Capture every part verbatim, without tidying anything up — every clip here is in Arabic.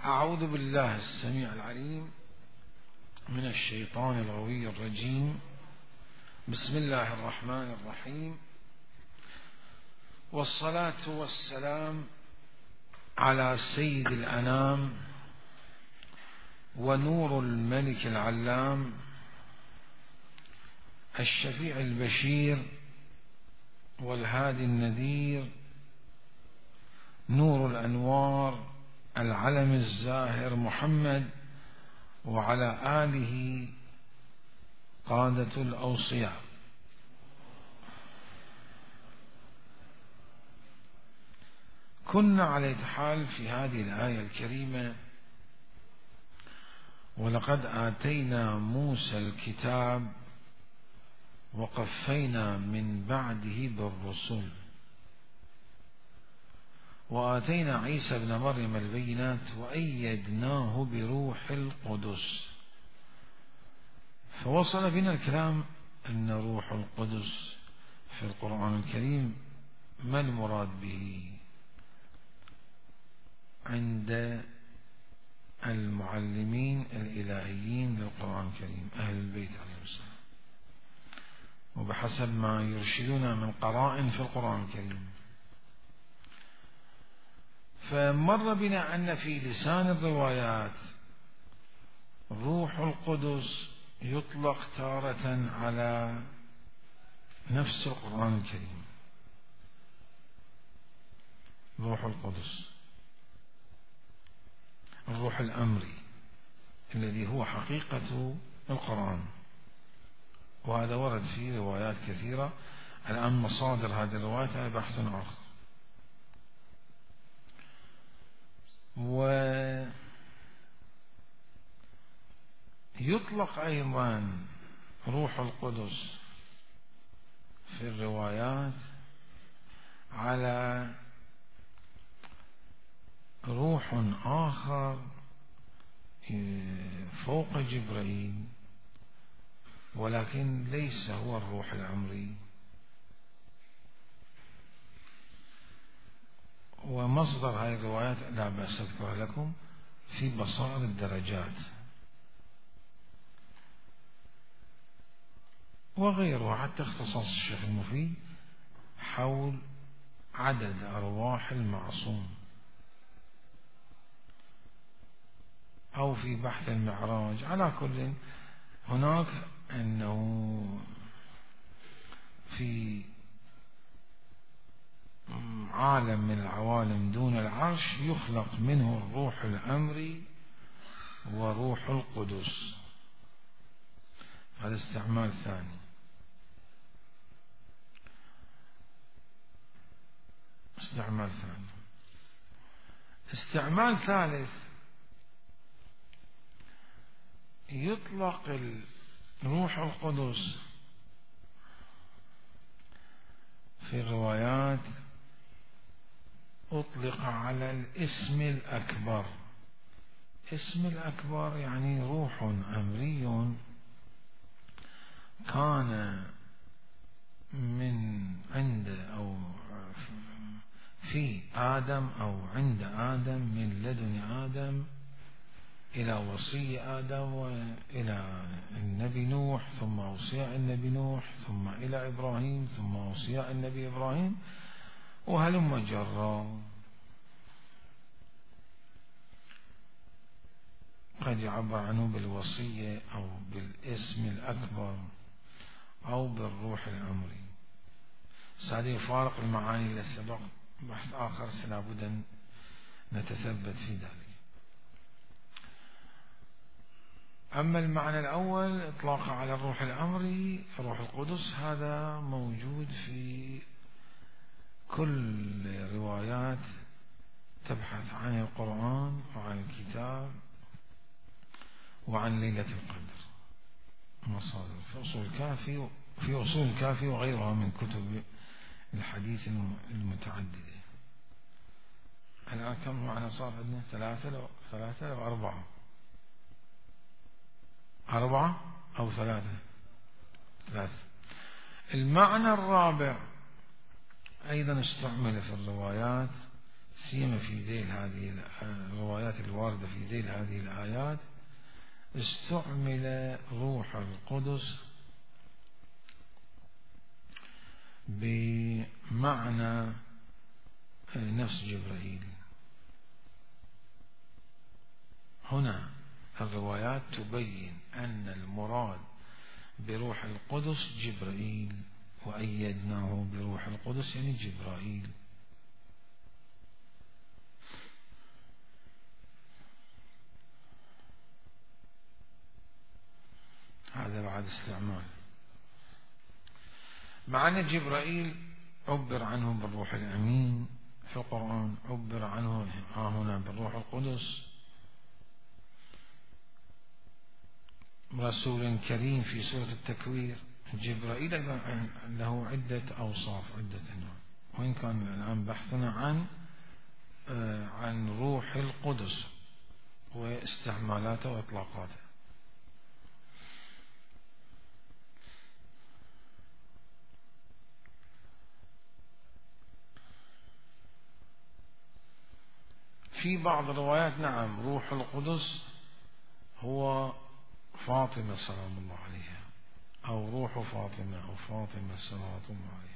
أعوذ بالله السميع العليم من الشيطان الغوي الرجيم. بسم الله الرحمن الرحيم، والصلاة والسلام على سيد الأنام ونور الملك العلام الشفيع البشير والهادي النذير نور الأنوار العلم الزاهر محمد، وعلى آله قادة الأوصياء. كنا على حال في هذه الآية الكريمة: ولقد آتينا موسى الكتاب وقفينا من بعده بالرسل وآتينا عيسى ابن مريم البينات وأيدناه بروح القدس. فوصل بنا الكلام أن روح القدس في القرآن الكريم ما المراد به عند المعلمين الإلهيين للقرآن الكريم أهل البيت عليهم السلام، وبحسب ما يرشدنا من قرائن في القرآن الكريم. فمر بنا أن في لسان الروايات روح القدس يطلق تارة على نفس القرآن الكريم، روح القدس الروح الأمري الذي هو حقيقة القرآن، وهذا ورد في روايات كثيرة. الآن مصادر هذه الروايات بحث آخر. ويطلق أيضا روح القدس في الروايات على روح آخر فوق جبريل، ولكن ليس هو الروح الأمري. ومصدر هذه الروايات لا بأس أذكرها لكم في بصائر الدرجات وغيره، حتى اختصاص الشيخ المفيد حول عدد أرواح المعصوم، أو في بحث المعراج. على كل هناك أنه في عالم من العوالم دون العرش يخلق منه الروح الأمري وروح القدس. هذا استعمال ثاني. استعمال ثاني استعمال ثالث يطلق الروح القدس في الروايات أطلق على الاسم الأكبر. اسم الأكبر يعني روح أمري كان من عند أو في آدم أو عند آدم، من لدن آدم إلى وصي آدم وإلى النبي نوح، ثم أوصياء النبي نوح، ثم إلى إبراهيم، ثم أوصياء النبي إبراهيم، وهلم جرا. قد يعبر عنه بالوصية أو بالاسم الأكبر أو بالروح الأمري. سهل يفارق المعاني التي سبق بحث آخر، لابد أن نتثبت في ذلك. أما المعنى الأول إطلاقه على الروح الأمري روح القدس، هذا موجود في كل روايات تبحث عن القرآن وعن الكتاب وعن ليلة القدر. مصادر في أصول الكافي في أصول الكافي وغيرها من كتب الحديث المتعددة. الآن كم معنى صار عندنا؟ ثلاثة ثلاثة أو أربعة أربعة أو ثلاثة ثلاثة. المعنى الرابع أيضا استعمل في الروايات سيما في ذيل هذه الروايات الواردة في ذيل هذه الآيات استعمل روح القدس بمعنى نفس جبرائيل. هنا الروايات تبين أن المراد بروح القدس جبرائيل، وأيدناه بروح القدس يعني جبرائيل. هذا بعد استعمال. مع أن جبرائيل عبر عنه بالروح الأمين في القرآن، عبر عنه هنا بالروح القدس، رسول كريم في سورة التكوير. جبرائيل له عدة أوصاف، عدة أنواع، وإن كان الآن بحثنا عن عن روح القدس واستعمالاته وإطلاقاته. في بعض الروايات نعم روح القدس هو فاطمة سلام الله عليها، أو روح فاطمة، أو فاطمة صلوات الله عليها.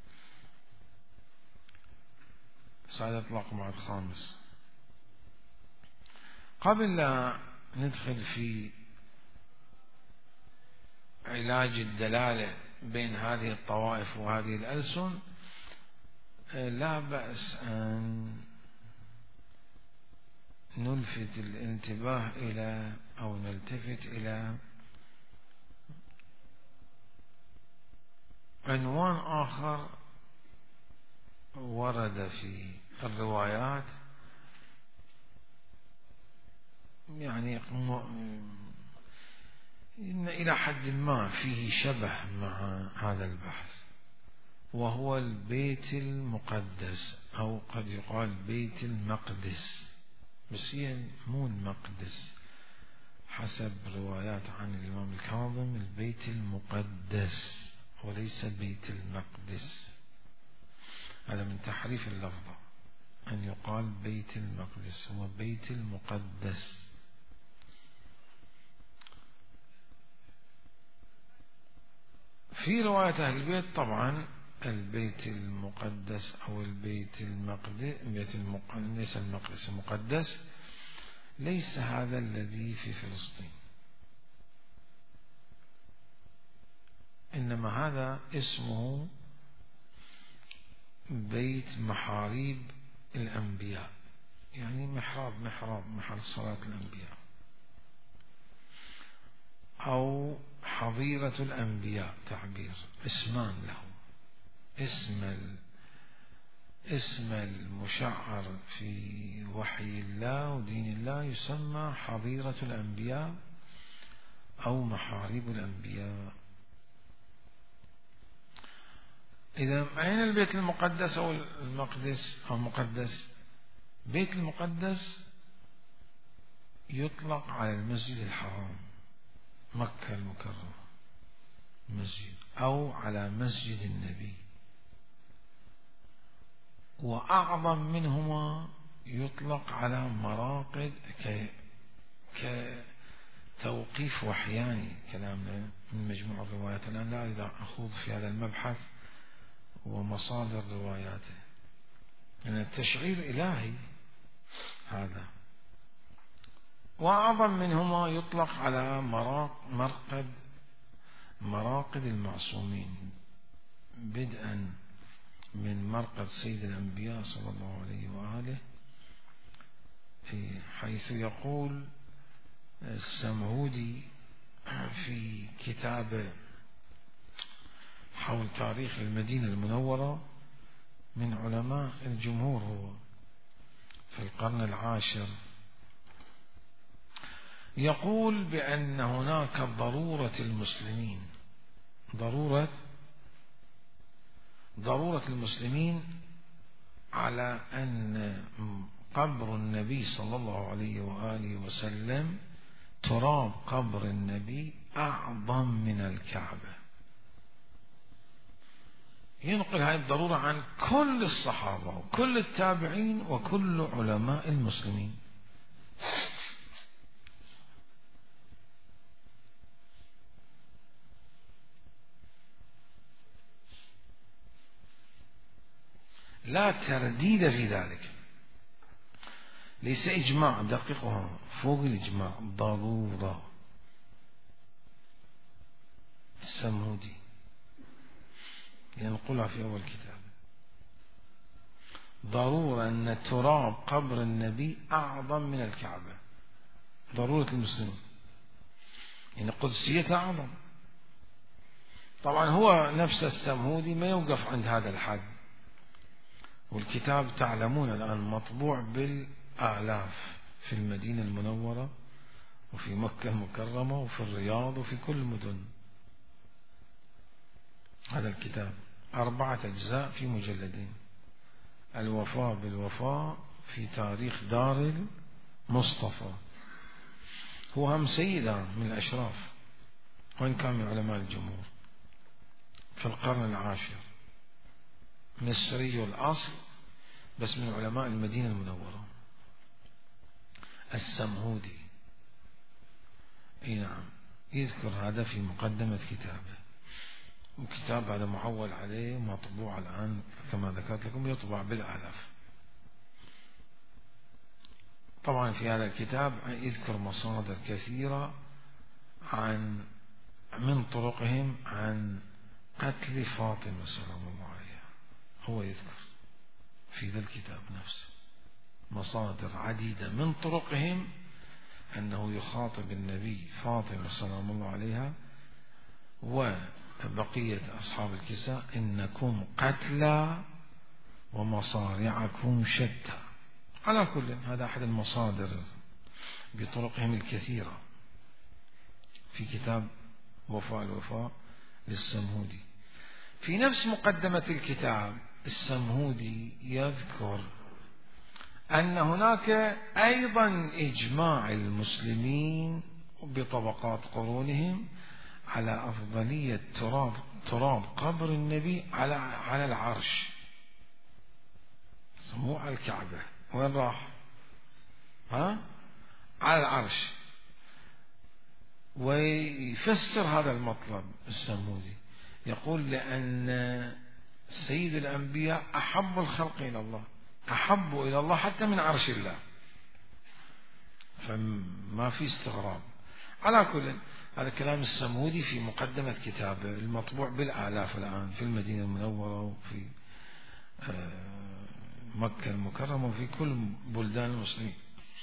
سعادة إطلاق بعد خامس. قبل لا ندخل في علاج الدلالة بين هذه الطوائف وهذه الألسن، لا بأس أن نلفت الانتباه إلى أو نلتفت إلى عنوان آخر ورد في الروايات، يعني إن إلى حد ما فيه شبه مع هذا البحث، وهو البيت المقدس، أو قد يقال بيت المقدس، بس هي مو المقدس حسب روايات عن الإمام الكاظم، البيت المقدس وليس بيت المقدس. هذا من تحريف اللفظة، أن يقال بيت المقدس، هو بيت المقدس. في رواية أهل البيت طبعا البيت المقدس أو البيت المقدس، بيت المقدس ليس المقدس المقدس، ليس هذا الذي في فلسطين، إنما هذا اسمه بيت محاريب الأنبياء، يعني محراب محراب محل صلاة الأنبياء، أو حظيرة الأنبياء، تعبير اسمان له. اسم اسم المشعر في وحي الله ودين الله يسمى حظيرة الأنبياء أو محاريب الأنبياء. إذا أين البيت المقدس أو المقدس أو المقدس؟ بيت المقدس يطلق على المسجد الحرام مكة المكرمة مسجد، أو على مسجد النبي، وأعظم منهما يطلق على مراقد كتوقيف وحياني. كلامنا من مجموع الروايات، الآن لا أريد أخوض في هذا المبحث ومصادر رواياته، لأن يعني التشعير إلهي هذا. وأعظم منهما يطلق على مرقد مراقد المعصومين، بدءا من مرقد سيد الأنبياء صلى الله عليه وآله، حيث يقول السمعودي في كتابه حول تاريخ المدينة المنورة، من علماء الجمهور هو في القرن العاشر، يقول بأن هناك ضرورة المسلمين ضرورة ضرورة المسلمين على أن قبر النبي صلى الله عليه وآله وسلم، تراب قبر النبي أعظم من الكعبة. ينقل هذه الضرورة عن كل الصحابة وكل التابعين وكل علماء المسلمين. لا ترديد في ذلك، ليس إجماع، دقيقها فوق الإجماع، ضرورة. السمهودي ينقلها في أول كتاب، ضرورة أن تراب قبر النبي أعظم من الكعبة، ضرورة المسلمين، يعني قدسيتها أعظم. طبعا هو نفس السمهودي ما يوقف عند هذا الحد، والكتاب تعلمون الآن مطبوع بالآلاف في المدينة المنورة وفي مكة المكرمة وفي الرياض وفي كل المدن. هذا الكتاب أربعة أجزاء في مجلدين، الوفاء بالوفاء في تاريخ دار المصطفى. هو هم سيدة من الأشراف، وإن كان من علماء الجمهور، في القرن العاشر، مصري الأصل بس من علماء المدينة المنورة. السمهودي اي نعم، يذكر هذا في مقدمة كتابه، وكتاب هذا معول عليه مطبوع الآن كما ذكرت لكم، يطبع بالآلاف. طبعا في هذا الكتاب يذكر مصادر كثيرة عن من طرقهم عن قتل فاطمة سلام الله عليها، هو يذكر في ذا الكتاب نفسه مصادر عديدة من طرقهم أنه يخاطب النبي فاطمة سلام الله عليها وبقية أصحاب الكساء: إنكم قتلى ومصارعكم شتى. على كل هذا أحد المصادر بطرقهم الكثيرة في كتاب وفاء الوفاء للسمهودي. في نفس مقدمة الكتاب السمهودي يذكر أن هناك أيضا إجماع المسلمين بطبقات قرونهم على أفضلية تراب تراب قبر النبي على على العرش، سموه على الكعبة، وين راح؟ ها؟ على العرش. ويفسر هذا المطلب السمودي، يقول: لأن سيد الأنبياء أحب الخلق إلى الله، أحب إلى الله حتى من عرش الله، فما في استغراب. على كل هذا كلام السمودي في مقدمة كتابه المطبوع بالآلاف الآن في المدينة المنورة وفي مكة المكرمة وفي كل بلدان المسلمين.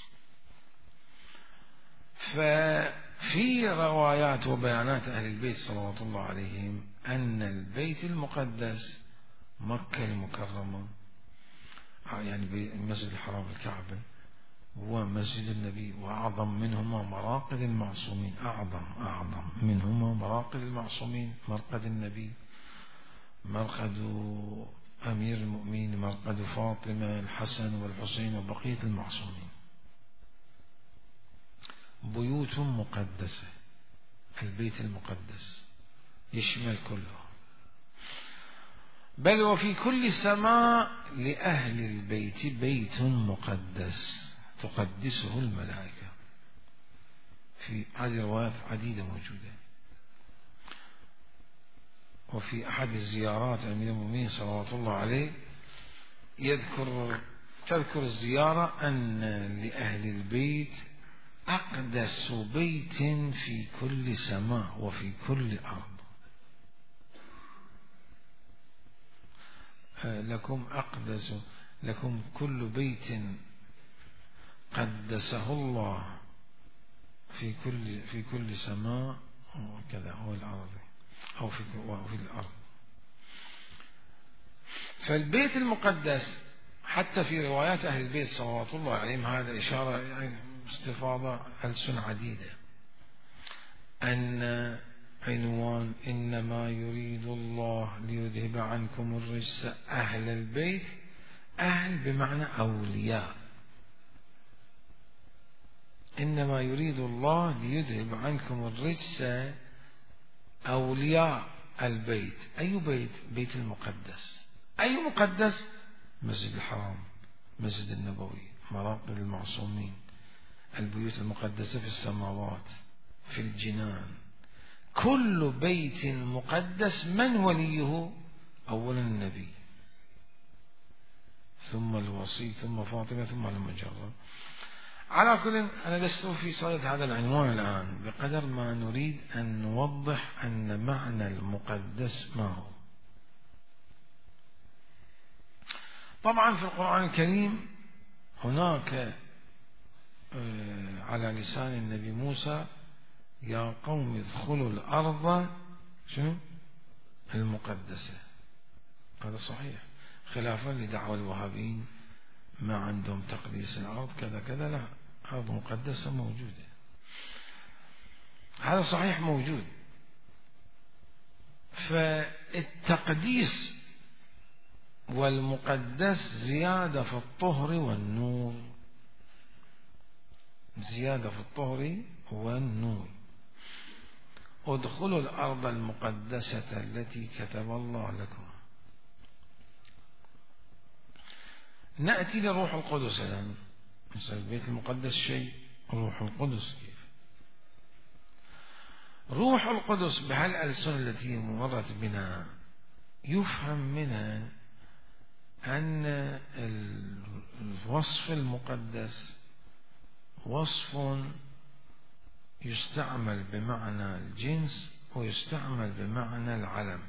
ففي روايات وبيانات أهل البيت صلوات الله عليهم أن البيت المقدس مكة المكرمة، يعني المسجد الحرام الكعبة، هو مسجد النبي، وأعظم منهما مراقد المعصومين، أعظم أعظم منهما مراقد المعصومين، مرقد النبي، مرقد أمير المؤمنين، مرقد فاطمة، الحسن والحسين وبقية المعصومين. بيوت مقدسة، البيت المقدس يشمل كله، بل وفي كل سماء لأهل البيت بيت مقدس تقدسه الملائكة. في هذه روايات عديدة موجودة. وفي أحد الزيارات أمير المؤمنين صلوات الله عليه يذكر تذكر الزيارة أن لأهل البيت أقدس بيت في كل سماء وفي كل أرض. لكم أقدس لكم كل بيت قدسه الله في كل في كل سماء وكذا هو الأرض أو في في الأرض. فالبيت المقدس حتى في روايات أهل البيت صلوات الله عليهم هذا إشارة يعني استفاضة ألسن عديدة أن عنوان إنما يريد الله ليذهب عنكم الرجس أهل البيت، أهل بمعنى أولياء، إنما يريد الله ليذهب عنكم الرجس أولياء البيت. أي بيت؟ بيت المقدس. أي مقدس؟ مسجد الحرام، مسجد النبوي، مراقد المعصومين، البيوت المقدسة في السماوات، في الجنان. كل بيت مقدس من وليه؟ أولا النبي، ثم الوصي، ثم فاطمة، ثم المجرد. على كل، أنا لست في صدد هذا العنوان الآن، بقدر ما نريد أن نوضح أن معنى المقدس ما هو. طبعا في القرآن الكريم هناك على لسان النبي موسى يا قوم ادخلوا الأرض شنو المقدسة. هذا صحيح، خلافا لدعوى الوهابيين ما عندهم تقديس الأرض كذا كذا، لا، أرض مقدسة موجودة. هذا صحيح موجود. فالتقديس والمقدس زيادة في الطهر والنور، زيادة في الطهر والنور. ادخلوا الأرض المقدسة التي كتب الله لكم. نأتي لروح القدس الآن. مثل البيت المقدس شيء، روح القدس كيف؟ روح القدس بهالألسنة التي مرت بنا يفهم منها أن الوصف المقدس وصف يستعمل بمعنى الجنس ويستعمل بمعنى العلم.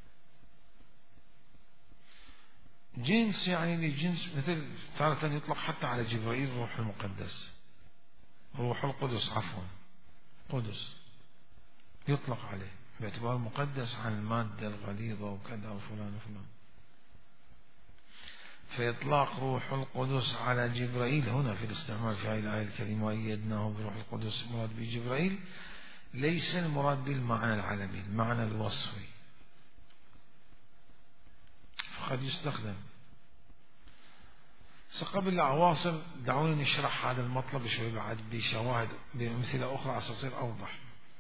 جنس يعني لجنس، مثل تارة يطلق حتى على جبرائيل روح المقدس، روح القدس عفوا قدس يطلق عليه باعتبار مقدس عن المادة الغليظة وكذا وفلان وفلان. فإطلاق روح القدس على جبرائيل هنا في الاستعمال في هذه الآية الكريمة وأيدناه بروح القدس، المراد بجبرائيل ليس المراد بالمعنى العلمي، المعنى الوصفي، فقد يستخدم. قبل العواصر دعونا نشرح هذا المطلب شوي بعد بشواهد بأمثلة أخرى عشان تصير أوضح.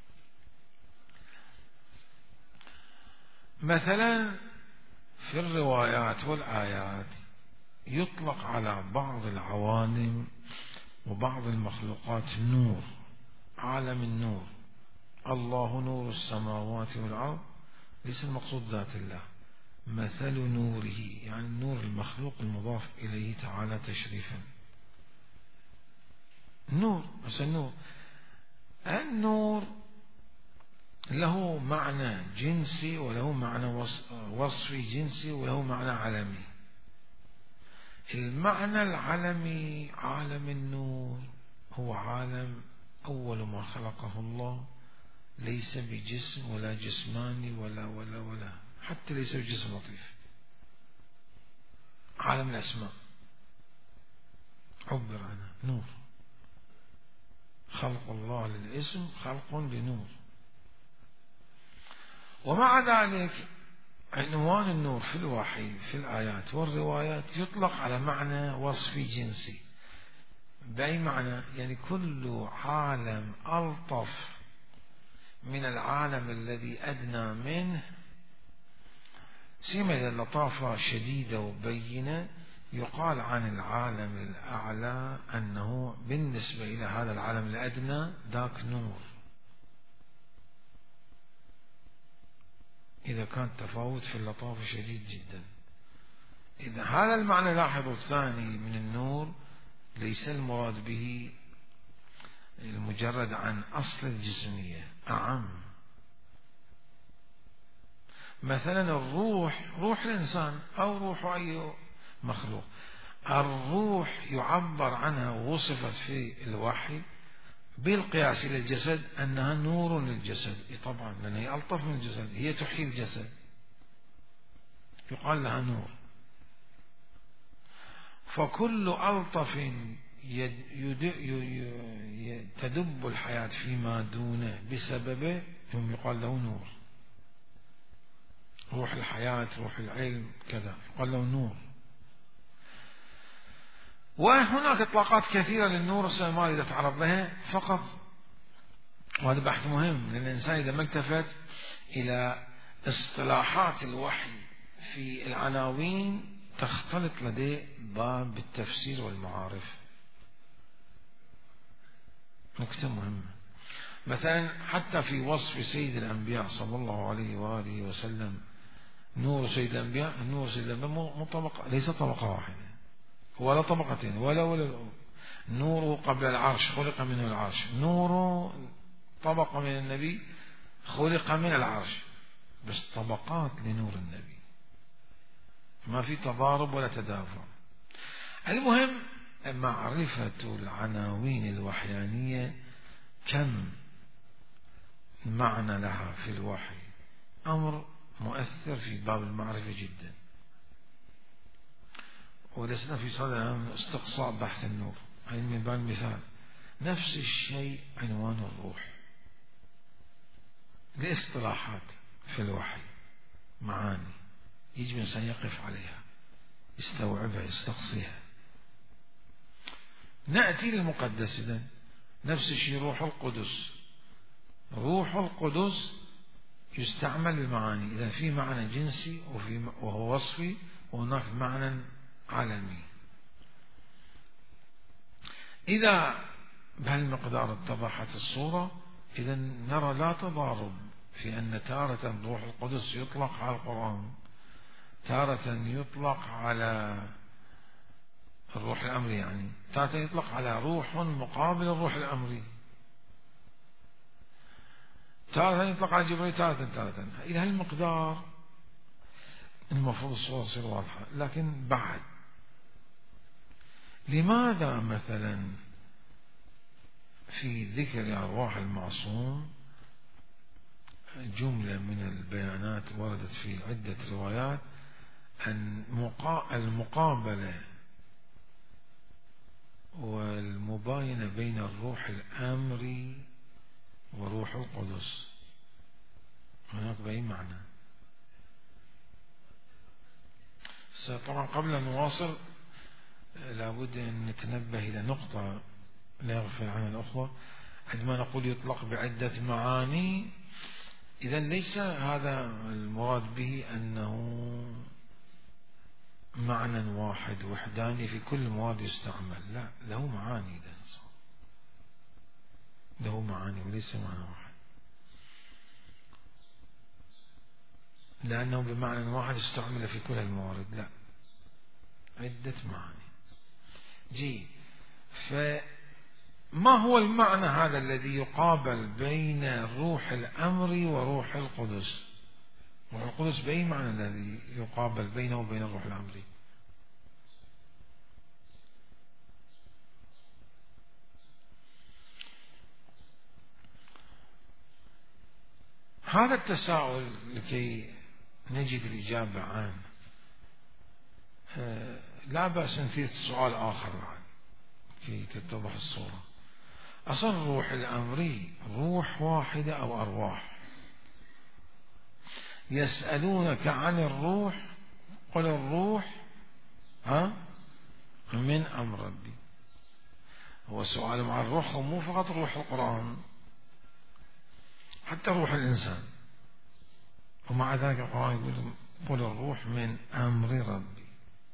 مثلا في الروايات والآيات يطلق على بعض العوالم وبعض المخلوقات نور، عالم النور. الله نور السماوات والأرض، ليس المقصود ذات الله، مثل نوره يعني النور المخلوق المضاف إليه تعالى تشريفا. نور مثل نور. النور له معنى جنسي وله معنى وصفي جنسي وله معنى علمي. المعنى العلمي عالم النور هو عالم أول ما خلقه الله، ليس بجسم ولا جسماني ولا ولا ولا حتى ليس بجسم لطيف. عالم الأسماء عبر عنه نور. خلق الله للاسم خلق لنور. ومع ذلك عنوان النور في الوحي في الآيات والروايات يطلق على معنى وصفي جنسي. بأي معنى؟ يعني كل عالم ألطف من العالم الذي أدنى منه، سمة اللطافة شديدة وبينة، يقال عن العالم الأعلى أنه بالنسبة إلى هذا العالم الأدنى ذاك نور. إذا كان تفاوت في اللطافة شديد جدا. إذا هذا المعنى لاحظوا الثاني من النور ليس المراد به المجرد عن أصل الجسمية، أعم. مثلا الروح، روح الإنسان أو روح أي مخلوق، الروح يعبر عنها ووصفت في الوحي بالقياس إلى الجسد أنها نور للجسد. طبعا لأنها هي ألطف من الجسد، هي تحيي الجسد، يقال لها نور. فكل ألطف تدب الحياة فيما دونه بسببه هم يقال له نور. روح الحياة، روح العلم كذا، يقال له نور. وهناك إطلاقات كثيرة للنور ما إذا تعرض لها فقط، وهذا بحث مهم لأن الإنسان إذا ما التفت إلى اصطلاحات الوحي في العناوين تختلط لديه باب التفسير والمعارف. نكتة مهمة. مثلا حتى في وصف سيد الأنبياء صلى الله عليه وآله وسلم، نور سيد الأنبياء، نور سيد الأنبياء مو طبقة، ليس طبقة واحدة ولا طبقتين ولا ولا نوره قبل العرش خلق منه العرش، نوره طبقة من النبي خلق من العرش، بس طبقات لنور النبي، ما في تضارب ولا تدافع. المهم معرفة العناوين الوحيانية كم معنى لها في الوحي أمر مؤثر في باب المعرفة جدا. ولسنا في صدد استقصاء بحث النور، هذا من باب المثال. نفس الشيء عنوان الروح، لاصطلاحات في الوحي، معاني يجب الإنسان يقف عليها، يستوعبها، يستقصيها. نأتي للمقدس إذن نفس الشيء روح القدس. روح القدس يستعمل بمعاني، إذا في معنى جنسي وفي وهو وصفي، وهناك معنى عالمي. إذا بهالمقدار اتضحت الصورة، إذا نرى لا تضارب في أن تارة روح القدس يطلق على القرآن، تارة يطلق على الروح الأمري، يعني تارة يطلق على روح مقابل الروح الأمري، تارة يطلق على جبريل، تارة تارة. إلى هالمقدار المفروض الصورة تصير واضحة. لكن بعد، لماذا مثلا في ذكر أرواح المعصوم جملة من البيانات وردت في عدة روايات أن المقابلة والمباينة بين الروح الأمري وروح القدس هناك بأي معنى؟ طبعا قبل أن نواصل لابد أن نتنبه إلى نقطة لا يغفل عنها الأخوة. عندما نقول يطلق بعدة معاني، إذا ليس هذا المراد به أنه معنى واحد وحداني في كل مواد يستعمل، لا، له معاني، له معاني وليس معنى واحد، لأنه بمعنى واحد استعمل في كل الموارد، لا، عدة معاني. جي فما هو المعنى هذا الذي يقابل بين الروح الأمري وروح القدس؟ روح القدس بأي معنى الذي يقابل بينه وبين الروح الأمري؟ هذا التساؤل لكي نجد الإجابة عنه لا بأس نثير سؤال آخر بعد كي تتضح الصورة. أصل الروح الأمري روح واحدة أو أرواح؟ يسألونك عن الروح قل الروح ها من أمر ربي. هو سؤال مع الروح مو فقط روح القرآن، حتى روح الإنسان، ومع ذلك القرآن يقول قل الروح من أمر ربي.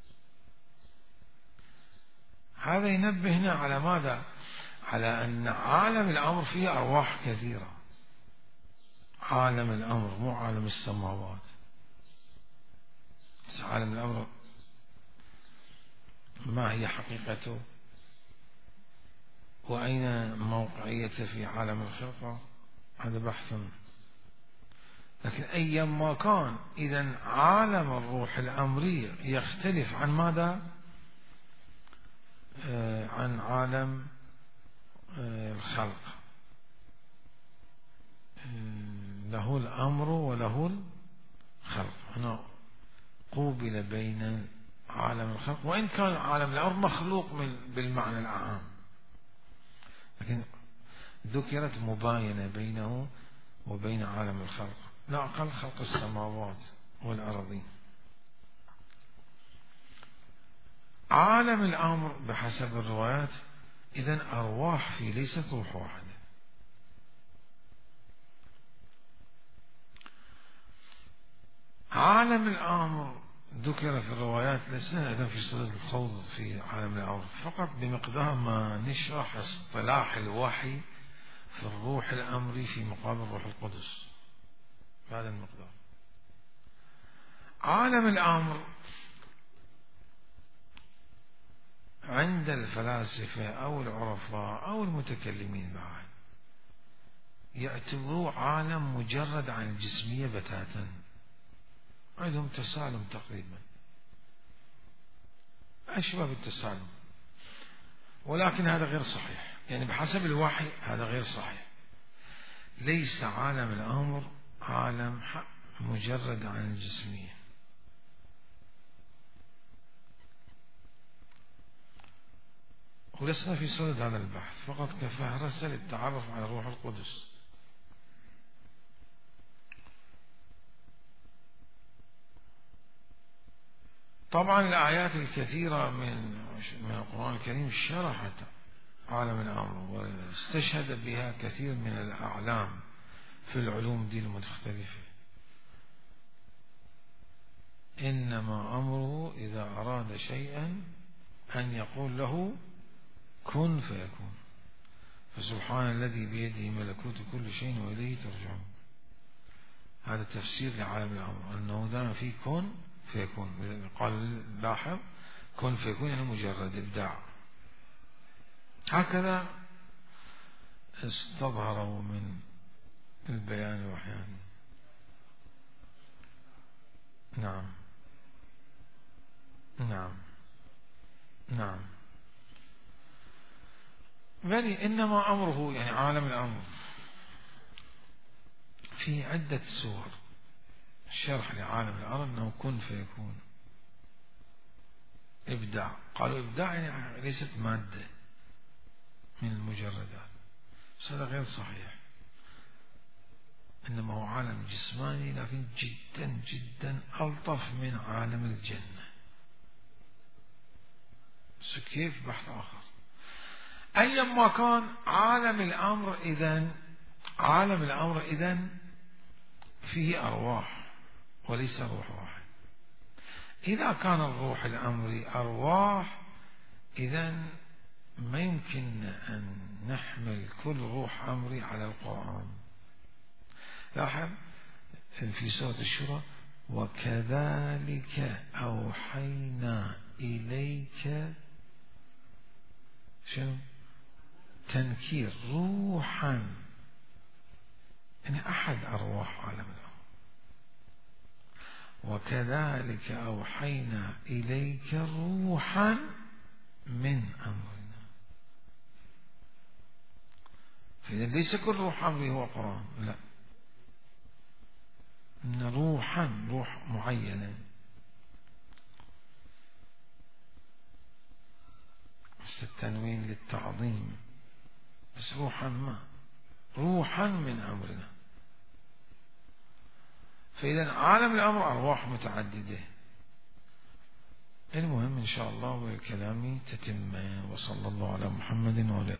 هذا ينبهنا على ماذا؟ على أن عالم الأمر فيه أرواح كثيرة. عالم الأمر مو عالم السماوات، بس عالم الأمر ما هي حقيقته وأين موقعيته في عالم الخلقة، هذا بحث. لكن أيما كان، إذن عالم الروح الأمري يختلف عن ماذا؟ آه عن عالم آه الخلق. آه له الأمر وله الخلق. هنا قوبل بين عالم الخلق، وإن كان عالم الأمر مخلوق من بالمعنى العام، لكن ذكرت مباينة بينه وبين عالم الخلق، لا أقل خلق السماوات والأرضين. عالم الأمر بحسب الروايات إذن أرواح فيه، ليست روح واحدة. عالم الأمر ذكر في الروايات، لسنا أيضا في صدد الخوض في عالم الأمر، فقط بمقدار ما نشرح اصطلاح الوحي في الروح الأمري في مقابل الروح القدس، بهذا المقدار. عالم الأمر عند الفلاسفة أو العرفاء أو المتكلمين بعد يعتبروه عالم مجرد عن الجسمية بتاتا، عندهم تسالم تقريبا، أشبه بالتسالم، ولكن هذا غير صحيح، يعني بحسب الوحي هذا غير صحيح. ليس عالم الأمر عالم مجرد عن الجسمية. ولسنا في صدد هذا البحث، فقط كفهرسة للتعرف على الروح القدس. طبعا الآيات الكثيرة من من القرآن الكريم شرحت عالم الأمر واستشهد بها كثير من الأعلام في العلوم دي المختلفة. إنما أمره إذا أراد شيئا أن يقول له كن فيكون، فسبحان الذي بيده ملكوت كل شيء وإليه ترجعون. هذا تفسير لعالم الأمر، أنه دام في كن فيكون. قال لاحظ كن فيكون يعني مجرد إبداع. هكذا استظهروا من البيان وحيان. نعم نعم نعم. بل إنما أمره يعني عالم الأمر في عدة سور شرح لعالم الأمر أنه كن فيكون إبداع. قالوا إبداع يعني ليست مادة من المجردات، بس هذا غير صحيح. إنما هو عالم جسماني لكن جدا جدا ألطف من عالم الجنة. بس كيف بحث آخر. أيما كان عالم الأمر إذن عالم الأمر إذن فيه أرواح وليس روح واحد. إذا كان الروح الأمري أرواح إذن ما يمكن أن نحمل كل روح أمري على القرآن. لاحظ في سورة الشورى وكذلك أوحينا إليك شنو تنكير روحا، يعني أحد أرواح عالم الأمر. وكذلك أوحينا إليك روحا من أمرنا. فإذا ليس كل روح أمري هو قرآن، لا، إن روحا روح معينة. بس التنوين للتعظيم، بس روحا ما روحا من أمرنا. فإذا عالم الأمر أرواح متعددة. المهم إن شاء الله والكلام تتم. وصلى الله على محمد وعلى